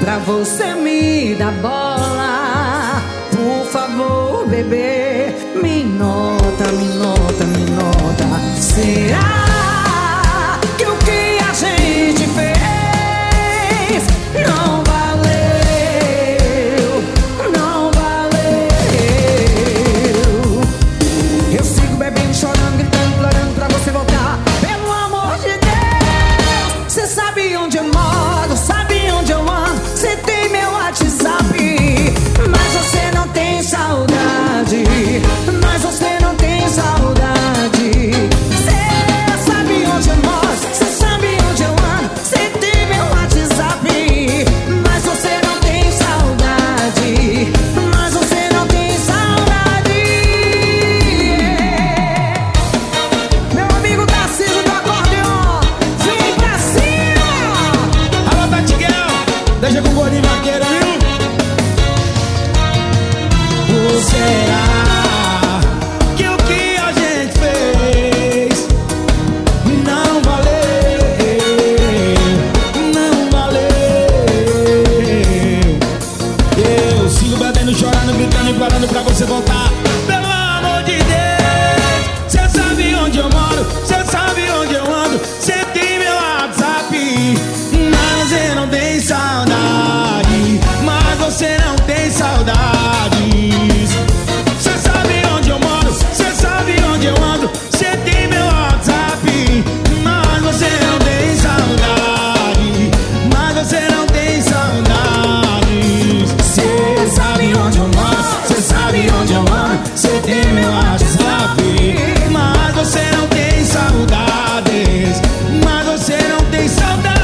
pra você me dar bola. Por favor, bebê, me nota, me nota, me nota. Será que o que a gente fez não valeu? Não valeu. Eu sigo bebendo, chorando, gritando, implorando pra você voltar. Pelo amor de Deus, cê sabe onde eu moro, sabe onde eu ando, cê tem meu WhatsApp. Mas você não tem saudade, mas você não tem saudade. Cê sabe onde eu moro, cê sabe onde eu ando, cê tem meu WhatsApp. Mas você não tem saudade, mas você não tem saudade. Meu amigo Tarcísio do acordeon, vem pra cima. Alô, Tatiguel, deixa com o gordinho vaqueiro, viu? Ou será que o que a gente fez não valeu? Não valeu. Eu sigo bebendo, chorando, gritando, implorando pra você voltar. Pelo amor de Deus, cê sabe onde eu moro, cê sabe onde eu ando, cê tem meu WhatsApp. Mas você não tem saudade, mas você não tem saudades. Cê sabe onde eu moro, cê sabe onde eu ando, cê tem meu WhatsApp. Mas você não tem saudade, mas você não tem saudades. Cê sabe onde eu moro, cê sabe onde eu ando, cê tem meu WhatsApp. Mas você não tem saudades, mas você não tem saudades.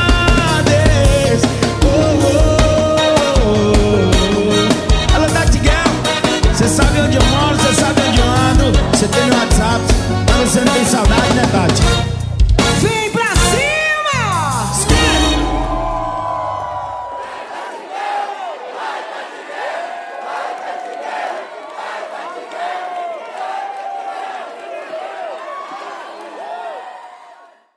Oh, oh, oh. Alô, Tatiguel, cê sabe onde eu moro, cê sabe onde eu ando, cê tem meu WhatsApp, mas você não tem saudade, né, Tati?